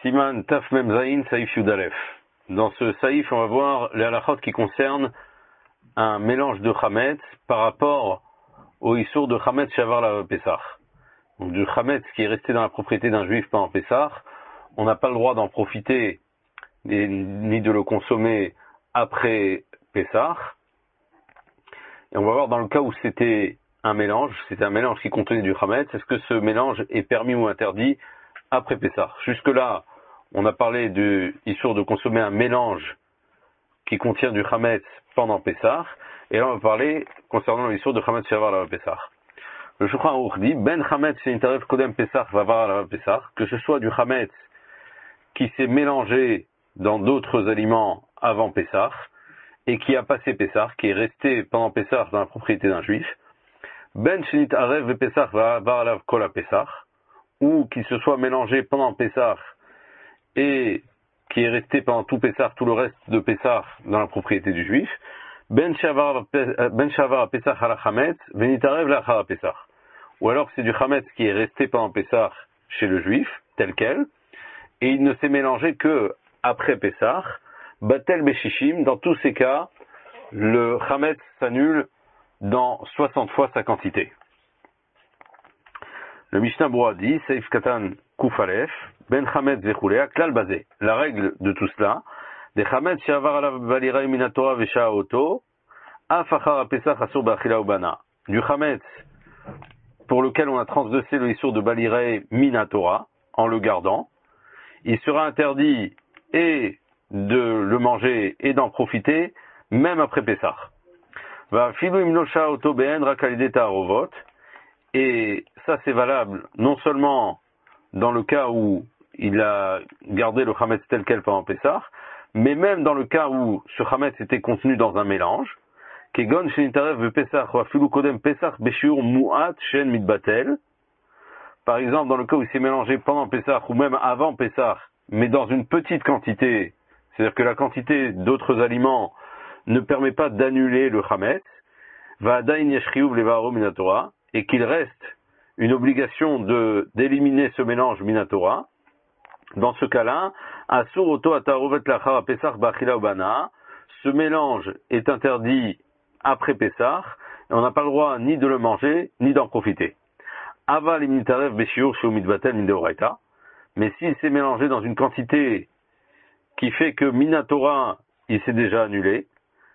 Siman Taf Mem Zayin Saïf Yudalef. Dans ce saïf, on va voir les halachot qui concernent un mélange de chametz par rapport au issour de chametz shavar la Pessah. Donc du chametz qui est resté dans la propriété d'un juif pendant Pessah, on n'a pas le droit d'en profiter ni de le consommer après Pessah. Et on va voir dans le cas où c'était un mélange qui contenait du chametz, est-ce que ce mélange est permis ou interdit après Pessah. Jusque-là, on a parlé du issour de consommer un mélange qui contient du chametz pendant Pessah, et là on va parler concernant le issour de chametz shavar la Pessah. Le Shulchan Aruch dit ben chametz she'intarev kodem Pessah vavar la Pessah, que ce soit du chametz qui s'est mélangé dans d'autres aliments avant Pessah et qui a passé Pessah, qui est resté pendant Pessah dans la propriété d'un juif, ben she'intarev Pessah vavar la kol Pessah, ou qui se soit mélangé pendant Pessah et qui est resté pendant tout Pessah, tout le reste de Pessah dans la propriété du juif, ben shavar Pessah ala chametz venitarev lachar Pessah. Ou alors c'est du chametz qui est resté pendant Pessah chez le juif, tel quel, et il ne s'est mélangé que après Pessah, batel beshishim. Dans tous ces cas, le chametz s'annule dans 60 fois sa quantité. Le Mishnah Berurah dit, Seif Katan Kuf Alef, Ben Chametz Vechulea, Klal Bazé. La règle de tout cela, des Chametz Shavar Alav Balirei Minatora Vesha Oto, Afachar Pesach Asur Bachila Ubana. Du Chametz pour lequel on a transgressé le issour de Balirei Minatora, en le gardant, il sera interdit et de le manger et d'en profiter, même après Pesach. Va Filu Imnosha Oto Ben Rakalideta Arovot. Et ça, c'est valable non seulement dans le cas où il a gardé le chametz tel quel pendant Pessah, mais même dans le cas où ce chametz était contenu dans un mélange. Kegon shenitarev Pessah ou afilu kodem Pessah beshiur mu'at shen mitbatel. Par exemple, dans le cas où il s'est mélangé pendant Pessah ou même avant Pessah, mais dans une petite quantité, c'est-à-dire que la quantité d'autres aliments ne permet pas d'annuler le chametz, va adain yeshriuv levaro minatora, et qu'il reste une obligation d'éliminer ce mélange minatora, dans ce cas-là, asur oto atarovet lachar Pesach bachila ubana, ce mélange est interdit après Pessah, et on n'a pas le droit ni de le manger, ni d'en profiter. Aval imnitarev beshiur sheu mitbatel min deoraita, mais s'il s'est mélangé dans une quantité qui fait que minatora, il s'est déjà annulé,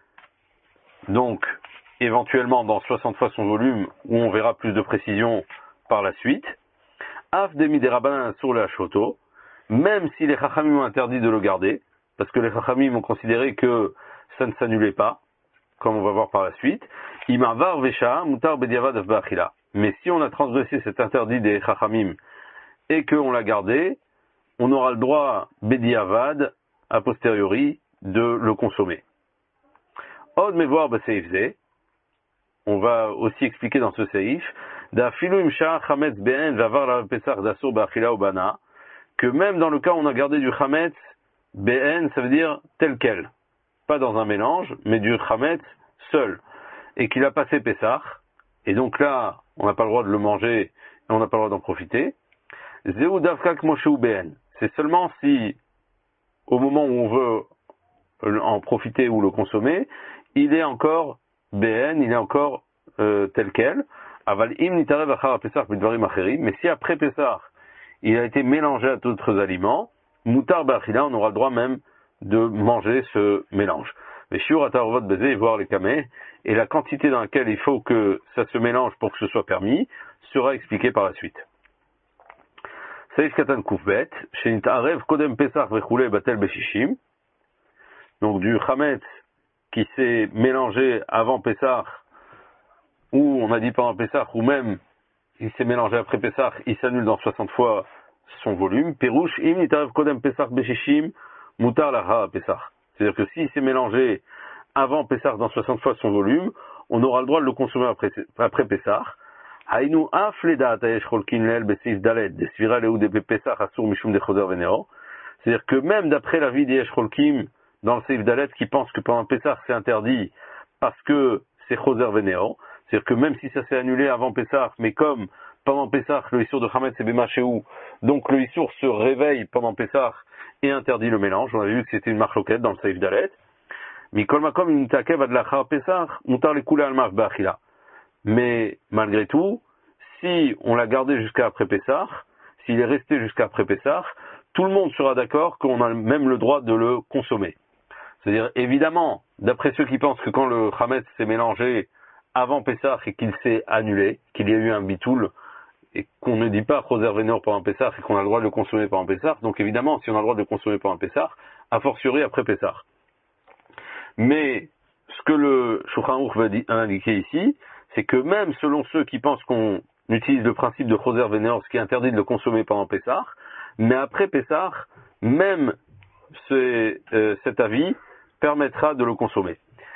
donc éventuellement dans 60 fois son volume, où on verra plus de précision par la suite. Af demi des rabbanan sur la choto, même si les chachamim ont interdit de le garder, parce que les chachamim ont considéré que ça ne s'annulait pas, comme on va voir par la suite. Imavar vesha mutar bediavad ba'achila. Mais si on a transgressé cet interdit des chachamim et qu'on l'a gardé, on aura le droit bediavad a posteriori de le consommer. Od mevoir b'seifze. On va aussi expliquer dans ce séif, que même dans le cas où on a gardé du chametz, BN, ça veut dire tel quel. Pas dans un mélange, mais du chametz seul. Et qu'il a passé Pessah, et donc là, on n'a pas le droit de le manger, et on n'a pas le droit d'en profiter. C'est seulement si, au moment où on veut en profiter ou le consommer, il est encore BN, il est encore tel quel. Mais si après Pessah, il a été mélangé à d'autres aliments, mutar ba'achila, on aura le droit même de manger ce mélange. Mais shiur atarovot bezé, voir les kameh, et la quantité dans laquelle il faut que ça se mélange pour que ce soit permis, sera expliquée par la suite. Seif katan kufbet, shenitarev kodem Pesach vechule batel beshishim. Donc du chametz qui s'est mélangé avant Pessah, ou on a dit pendant Pessah, ou même il s'est mélangé après Pessah, il s'annule dans 60 fois son volume. Perouche, im nitarev kodem Pessah beshishim, mutar laha Pessah. C'est-à-dire que s'il s'est mélangé avant Pessah dans 60 fois son volume, on aura le droit de le consommer après Pessah. Hainu af leda atayesh cholkin lel besif daled, desvira leu de Pessah asur mishum de choser veneo. C'est-à-dire que même d'après l'avis des Yesh Cholkim, dans le Seif Dalet, qui pense que pendant Pessah c'est interdit parce que c'est Choser Veneo, c'est-à-dire que même si ça s'est annulé avant Pessah, mais comme pendant Pessah, le Issour de Chametz et Bemachéou, donc le Issour se réveille pendant Pessah et interdit le mélange. On avait vu que c'était une marloquette dans le Seif Dalet. Mikol Makom, une takev ad lachar Pessah, mutar le kula al-march ba'achila. Mais malgré tout, si on l'a gardé jusqu'à après Pessah, s'il est resté jusqu'à après Pessah, tout le monde sera d'accord qu'on a même le droit de le consommer. C'est-à-dire, évidemment, d'après ceux qui pensent que quand le Chametz s'est mélangé avant Pessah et qu'il s'est annulé, qu'il y a eu un bitoul, et qu'on ne dit pas Choser Vénor pendant Pessah et qu'on a le droit de le consommer pendant Pessah, donc évidemment, si on a le droit de le consommer pendant Pessah, a fortiori après Pessah. Mais, ce que le Shulchan Aruch va indiquer ici, c'est que même selon ceux qui pensent qu'on utilise le principe de Choser Vénor, ce qui est interdit de le consommer pendant Pessah, mais après Pessah, même cet avis permettra de le consommer.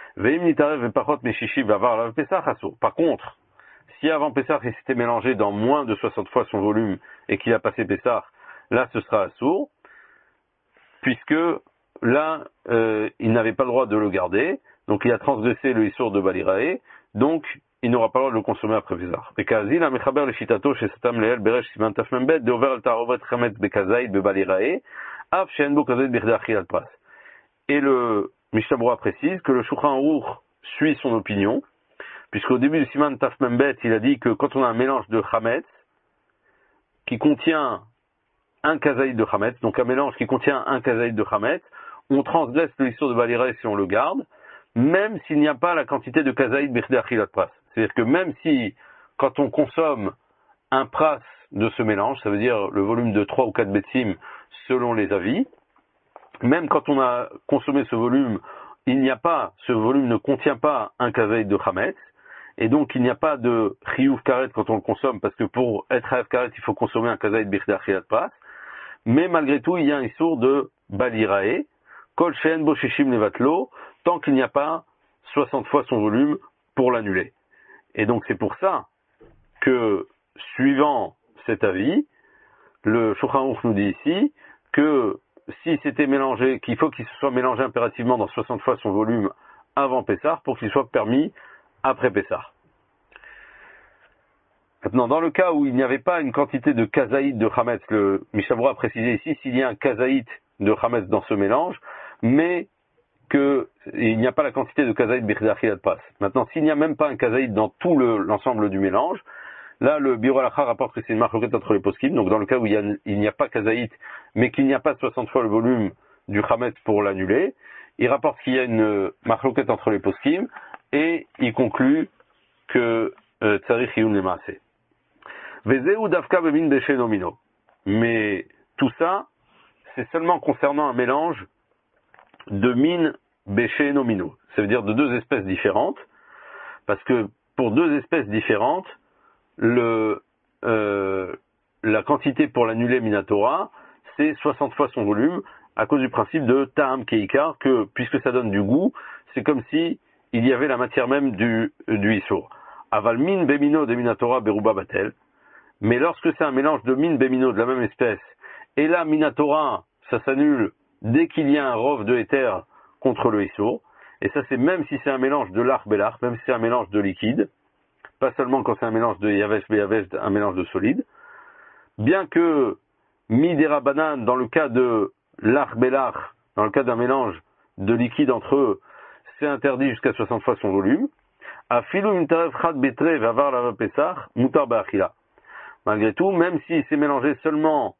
Par contre, si avant Pessah il s'était mélangé dans moins de 60 fois son volume et qu'il a passé Pessah, là ce sera assourd, puisque là il n'avait pas le droit de le garder, donc il a transgressé le Issour de Balirae, donc il n'aura pas le droit de le consommer après Pessah. Et le Mishnah Berurah précise que le Shulchan Aruch suit son opinion, puisqu'au début du Siman Taf Membet, il a dit que quand on a un mélange de Chametz qui contient un kazaïd de Chametz, donc un mélange qui contient un kazaïd de Chametz, on transgresse le Issour de Balirae si on le garde, même s'il n'y a pas la quantité de kazaïd b'chdei achilat pras. C'est-à-dire que même si, quand on consomme un pras de ce mélange, ça veut dire le volume de 3 ou 4 betsim selon les avis, même quand on a consommé ce volume, ce volume ne contient pas un kazaïd de Chametz, et donc il n'y a pas de chiyuv karet quand on le consomme, parce que pour être chiyuv karet, il faut consommer un kazaïd b'chdei achilat pras, mais malgré tout, il y a un issour de balirae, kol she'en bo shishim levatlo, tant qu'il n'y a pas 60 fois son volume pour l'annuler. Et donc c'est pour ça que, suivant cet avis, le Shulchan Aruch nous dit ici que si c'était mélangé, qu'il faut qu'il se soit mélangé impérativement dans 60 fois son volume avant Pessah pour qu'il soit permis après Pessah. Maintenant, dans le cas où il n'y avait pas une quantité de kazaït de Chametz, le Mishnah Berurah a précisé ici s'il y a un kazaït de Chametz dans ce mélange, mais qu'il n'y a pas la quantité de kazaït b'chdei achilat pras. Maintenant, s'il n'y a même pas un kazaït dans tout l'ensemble du mélange, là, le Biur Halacha rapporte que c'est une marloquette entre les poskim. Donc, dans le cas où il n'y a pas kazaït, mais qu'il n'y a pas 60 fois le volume du Chametz pour l'annuler, il rapporte qu'il y a une marloquette entre les poskim, et il conclut que tzarich yiyun lemaaseh. Vezeu dafka bemin beshe nomino. Mais tout ça, c'est seulement concernant un mélange de min beshe nomino. Ça veut dire de deux espèces différentes, parce que pour deux espèces différentes, la quantité pour l'annuler minatora, c'est 60 fois son volume, à cause du principe de ta'am keikar, que puisque ça donne du goût, c'est comme si il y avait la matière même du issour. Aval min bemino de minatora beruba batel. Mais lorsque c'est un mélange de min bemino de la même espèce, et là minatora, ça s'annule dès qu'il y a un rov de éther contre le issour, et ça c'est même si c'est un mélange de l'ach belach, même si c'est un mélange de liquide, pas seulement quand c'est un mélange de yavesh beyavesh, un mélange de solide, bien que midera banan, dans le cas de l'ach belach, dans le cas d'un mélange de liquide entre eux, c'est interdit jusqu'à 60 fois son volume, afilu mintarev chad betre vavar lava pesach, mutar ba'achila. Malgré tout, même si c'est mélangé seulement,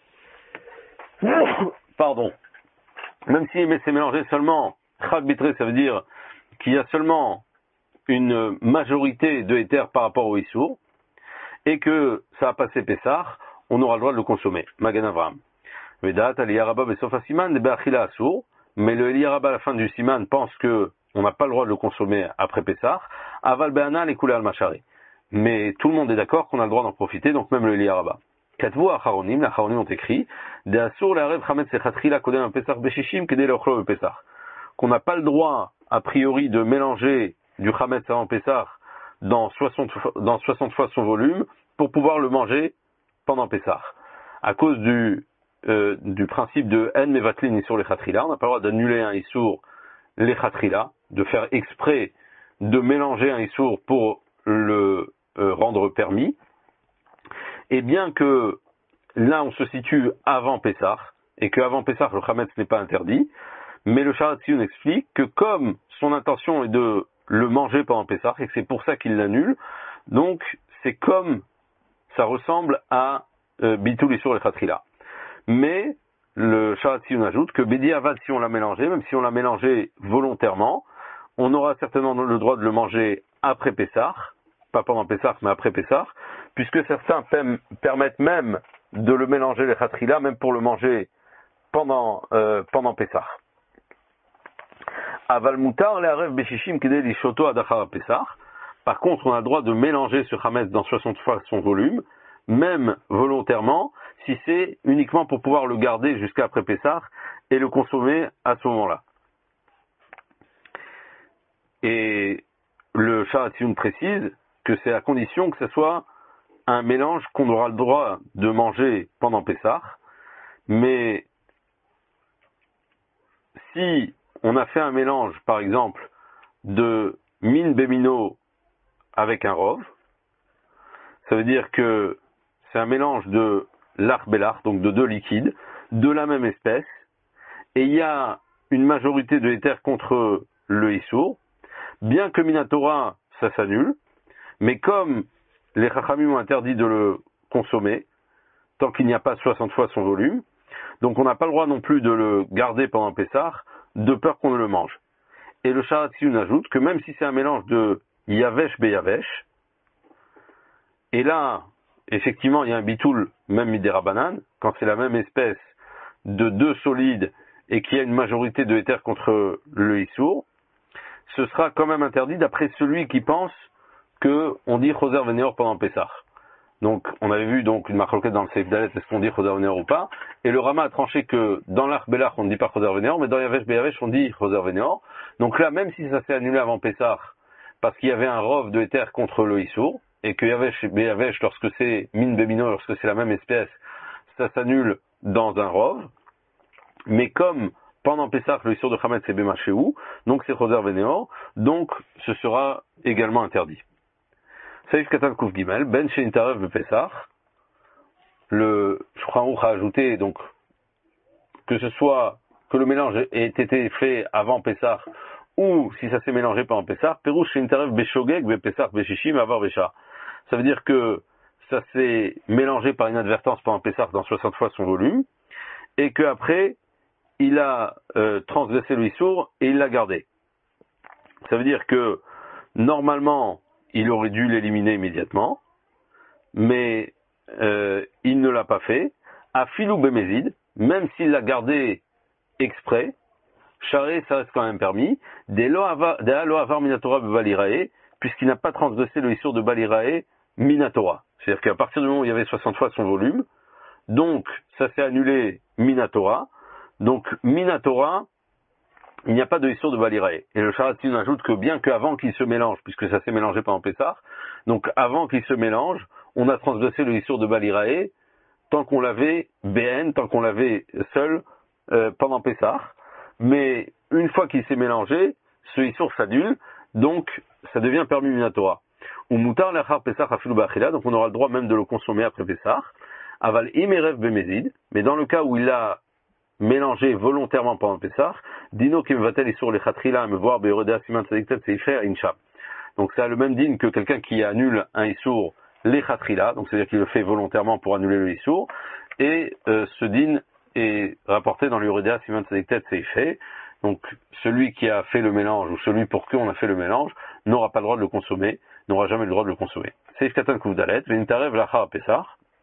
même si c'est mélangé seulement chad betre, ça veut dire qu'il y a seulement une majorité de éther par rapport au issour, et que ça a passé Pessah, on aura le droit de le consommer. Magan Avram. Vedat, Eliyarabba, Besofa Siman, de Be'achila Assour, mais le Eliyarabba à la fin du Siman pense que on n'a pas le droit de le consommer après Pessah, Aval Be'anal et Koulé al-Machari. Mais tout le monde est d'accord qu'on a le droit d'en profiter, donc même le Eliyarabba. Katvu Acharonim, les Acharonim ont écrit, de Assour, l'Arev Chametz et Chatrila, Kodem un Pessah Beshishim, Kedé l'Ochlo Pessah. Qu'on n'a pas le droit, a priori, de mélanger du Chametz avant Pessah dans 60 fois son volume pour pouvoir le manger pendant Pessah. À cause du principe de En Mevatlin sur les Chatrila, on n'a pas le droit d'annuler un Issour les Chatrila, de faire exprès de mélanger un Issour pour le rendre permis. Et bien que là on se situe avant Pessah, et qu'avant Pessah le Chametz n'est pas interdit, mais le Sharat Tziyun explique que comme son intention est de le manger pendant Pessah, et que c'est pour ça qu'il l'annule, donc c'est comme, ça ressemble à Bitul Isur Lechatchila. Mais le Sharat Tziyun ajoute que Bediavad, si on l'a mélangé, même si on l'a mélangé volontairement, on aura certainement le droit de le manger après Pessah, pas pendant Pessah, mais après Pessah, puisque certains permettent même de le mélanger les Lechatchila, même pour le manger pendant Pessah. Aval mutar le harev beshishim kedei lishoto adachar Pessah. Par contre, on a le droit de mélanger ce chametz dans 60 fois son volume, même volontairement, si c'est uniquement pour pouvoir le garder jusqu'à après Pessah et le consommer à ce moment-là. Et le Sharat Tziyun précise que c'est à condition que ce soit un mélange qu'on aura le droit de manger pendant Pessah, mais si on a fait un mélange, par exemple, de min bémino avec un rov, ça veut dire que c'est un mélange de l'ach belach, donc de deux liquides, de la même espèce, et il y a une majorité de éther contre le issour, bien que minatora, ça s'annule, mais comme les chachamim ont interdit de le consommer, tant qu'il n'y a pas 60 fois son volume, donc on n'a pas le droit non plus de le garder pendant Pessah, de peur qu'on ne le mange. Et le Sharat Tziyun ajoute que même si c'est un mélange de yavesh beyavesh, et là, effectivement, il y a un bitoul, même midérabanan, quand c'est la même espèce de deux solides et qu'il y a une majorité de éther contre le issour, ce sera quand même interdit d'après celui qui pense qu'on dit choser veneor pendant Pessah. Donc, on avait vu donc une marloquette dans le Seif Dalet, est-ce qu'on dit choser veneor ou pas, et le Rama a tranché que dans l'Arch Belach on ne dit pas choser veneor, mais dans Yavesh Beyavesh on dit choser veneor. Donc là, même si ça s'est annulé avant Pessah, parce qu'il y avait un rov de éther contre le issour, et que Yavesh Beyavesh, lorsque c'est min bemino, lorsque c'est la même espèce, ça s'annule dans un rov, mais comme pendant Pessah, le issour de Chametz c'est Bemacheou, donc c'est choser veneor, donc ce sera également interdit. Saïf Katan Kouf Gimel, Ben Shenintarev Bepessah, le Shulchan Aruch a ajouté donc que ce soit que le mélange ait été fait avant Pessah ou si ça s'est mélangé pendant Pessah, Perouche Shenintarev Beshogeg Bepessah Beshishim Avar Besha. Ça veut dire que ça s'est mélangé par inadvertance pendant Pessah dans 60 fois son volume et qu'après il a transgressé le issour et il l'a gardé. Ça veut dire que normalement il aurait dû l'éliminer immédiatement, mais il ne l'a pas fait. À filou bémézid, même s'il l'a gardé exprès, charé, ça reste quand même permis. Des lo avar minatora bebalirae, puisqu'il n'a pas transgressé le issour de balirae minatora. C'est-à-dire qu'à partir du moment où il y avait 60 fois son volume, donc ça s'est annulé minatora. Donc minatora, il n'y a pas de issour de balirae. Et le Sharat Tziyun ajoute que bien qu'avant qu'il se mélange, puisque ça s'est mélangé pendant Pessah, donc avant qu'il se mélange, on a transgressé le issour de balirae tant qu'on l'avait BN, tant qu'on l'avait seul pendant Pessah. Mais une fois qu'il s'est mélangé, ce issour s'annule, donc ça devient permis minatora. Ou mutar lachar Pessah afilu ba'achila, donc on aura le droit même de le consommer après Pessah. Aval imerev bemezid, mais dans le cas où il a mélangé volontairement pendant Pessah, dino qui me va-t-elle sur les chatrila me voir beyoredea siman tzadiktet seifeh incha. Donc c'est le même din que quelqu'un qui annule un issour les chatrila, donc c'est-à-dire qu'il le fait volontairement pour annuler le issour, et ce din est rapporté dans l'Yoredea siman tzadiktet seifeh. Donc celui qui a fait le mélange ou celui pour qui on a fait le mélange n'aura pas le droit de le consommer, n'aura jamais le droit de le consommer. Seif katan kuvdalet v'intarev lachar Pessah.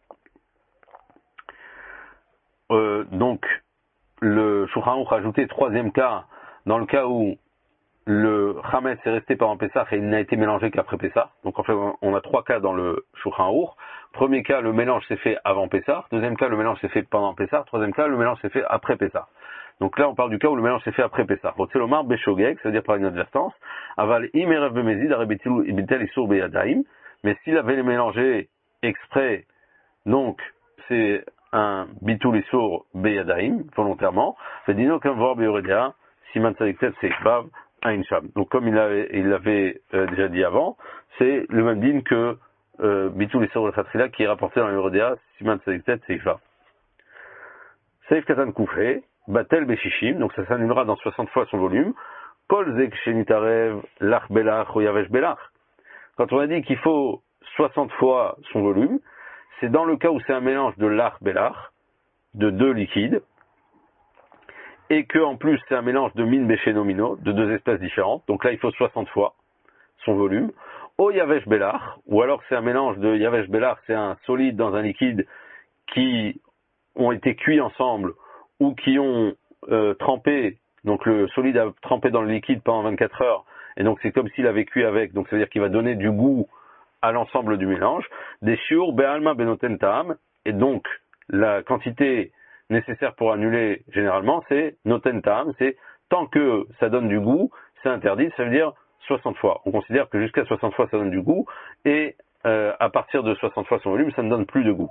Donc le Shulchan Aruch a ajouté troisième cas, dans le cas où le Chametz est resté pendant Pessah et il n'a été mélangé qu'après Pessah. Donc en fait, on a trois cas dans le Shulchan Aruch. Premier cas, le mélange s'est fait avant Pessah. Deuxième cas, le mélange s'est fait pendant Pessah. Troisième cas, le mélange s'est fait après Pessah. Donc là, on parle du cas où le mélange s'est fait après Pessah. Rotzelomar beshogeg, ça veut dire par inadvertance. Aval imerev bemezid, arebetilu ibitel isur beyadaim. Mais s'il avait mélangé exprès, donc c'est un bitul isur beyadaim, volontairement. Fedino kam vor beyoredea, siman tzadiktet seikbav, Aïncham. Donc comme il l'avait déjà dit avant, c'est le même din que Bitul Isur al-Khatrila, qui est rapporté dans l'Eurodéa, Siman Tzadiktet, Seifa. Seif Katan Koufé, Batel Beshishim, donc ça s'annulera dans 60 fois son volume. Kol Zek Shenitarev, Lach Belach, ou Yavesh Belach. Quand on a dit qu'il faut 60 fois son volume, c'est dans le cas où c'est un mélange de Lach Belach, de deux liquides, et que en plus c'est un mélange de Min Beshenomino, de deux espèces différentes. Donc là il faut 60 fois son volume. Au Yavesh Belach, ou alors c'est un mélange de Yavesh Belach, c'est un solide dans un liquide qui ont été cuits ensemble ou qui ont trempé, donc le solide a trempé dans le liquide pendant 24 heures, et donc c'est comme s'il avait cuit avec, donc ça veut dire qu'il va donner du goût à l'ensemble du mélange. Des shiur be'alma benoten ta'am, et donc la quantité nécessaire pour annuler généralement c'est noten ta'am, c'est tant que ça donne du goût, c'est interdit, ça veut dire 60 fois. On considère que jusqu'à 60 fois ça donne du goût, et à partir de 60 fois son volume, ça ne donne plus de goût.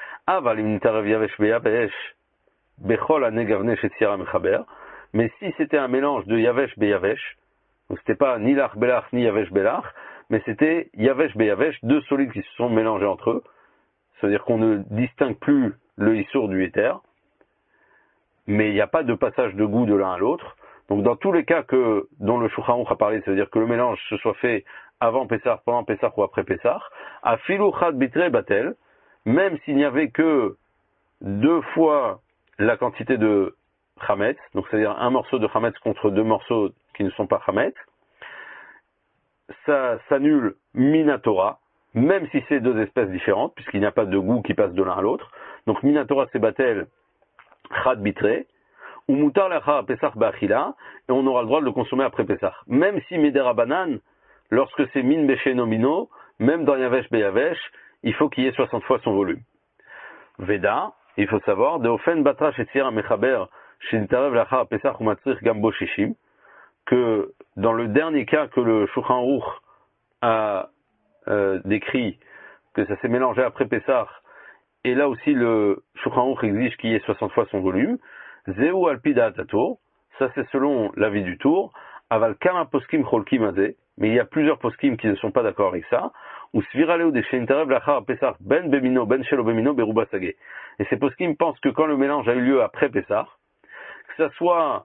Mais si c'était un mélange de Yavesh Beyavesh, donc c'était pas ni Lach Belach ni Yavesh Belach, mais c'était Yavesh Beyavesh, deux solides qui se sont mélangés entre eux, c'est-à-dire qu'on ne distingue plus le Issour du Éther, mais il n'y a pas de passage de goût de l'un à l'autre. Donc dans tous les cas dont le Shulchan Aruch a parlé, c'est-à-dire que le mélange se soit fait avant Pessah, pendant Pessah ou après Pessah, à Filou Chad Bitre Batel, même s'il n'y avait que 2 fois la quantité de Chametz, donc c'est-à-dire un morceau de Chametz contre 2 morceaux qui ne sont pas Chametz, ça s'annule Minatora, même si c'est 2 espèces différentes, puisqu'il n'y a pas de goût qui passe de l'un à l'autre. Donc Minatora c'est Batel Chad Bitre, ou Mutar Lacha Pesach Ba'achila, et on aura le droit de le consommer après Pesach. Même si Medera Banan, lorsque c'est Min Beshe Nomino, même dans Yavesh Beyavesh, il faut qu'il y ait 60 fois son volume. Veda, il faut savoir, de Ofen Batra Shetzira Mechaber, Shintarev Lacha Pesach ou Matzrich Gambo Shishim, que dans le dernier cas que le Shulchan Aruch a décrit, que ça s'est mélangé après Pesach, et là aussi le Shulchan Aruch exige qu'il y ait 60 fois son volume, Zeu Alpida Atato, ça c'est selon l'avis du tour, Aval Kama Poskim Cholkim Azé, mais il y a plusieurs poskim qui ne sont pas d'accord avec ça, ou Sviraleo de Shintarev Lachar Pesach Ben Bemino Ben Shelo Bemino Beruba Sagé. Et ces poskim pensent que quand le mélange a eu lieu après Pesach, que ça soit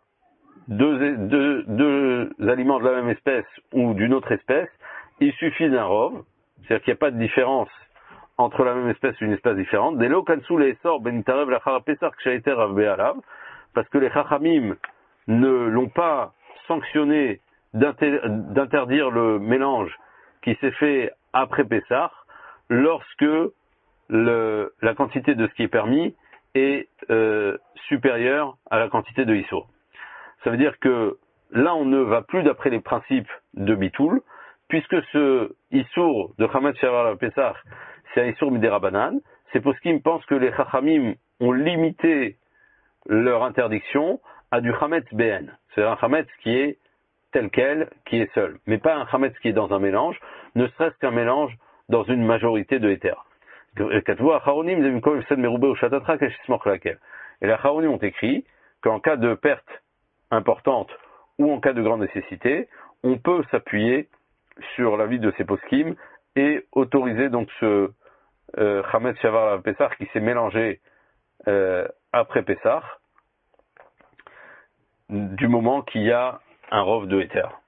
deux aliments de la même espèce ou d'une autre espèce, il suffit d'un rov, c'est-à-dire qu'il n'y a pas de différence entre la même espèce et une espèce différente, des lokansou les sort Ben Tarev Lachar Pesach Kshaiter Rav Be'alav, parce que les Chachamim ne l'ont pas sanctionné d'interdire le mélange qui s'est fait après Pessah lorsque la quantité de ce qui est permis est supérieure à la quantité de Issour. Ça veut dire que là on ne va plus d'après les principes de Bitoul, puisque ce Issour de Chametz Shavar Pessah c'est un Issour Midera Banan. Ces poskim pensent que les Chachamim ont limité leur interdiction à du Chametz BN, c'est-à-dire un Chametz qui est tel quel, qui est seul, mais pas un Chametz qui est dans un mélange, ne serait-ce qu'un mélange dans une majorité de Héter. Et les Acharonim ont écrit qu'en cas de perte importante ou en cas de grande nécessité, on peut s'appuyer sur l'avis de ces poskim et autoriser donc ce Chametz Shavar Pessah qui s'est mélangé après Pessah, du moment qu'il y a un rov de Héter.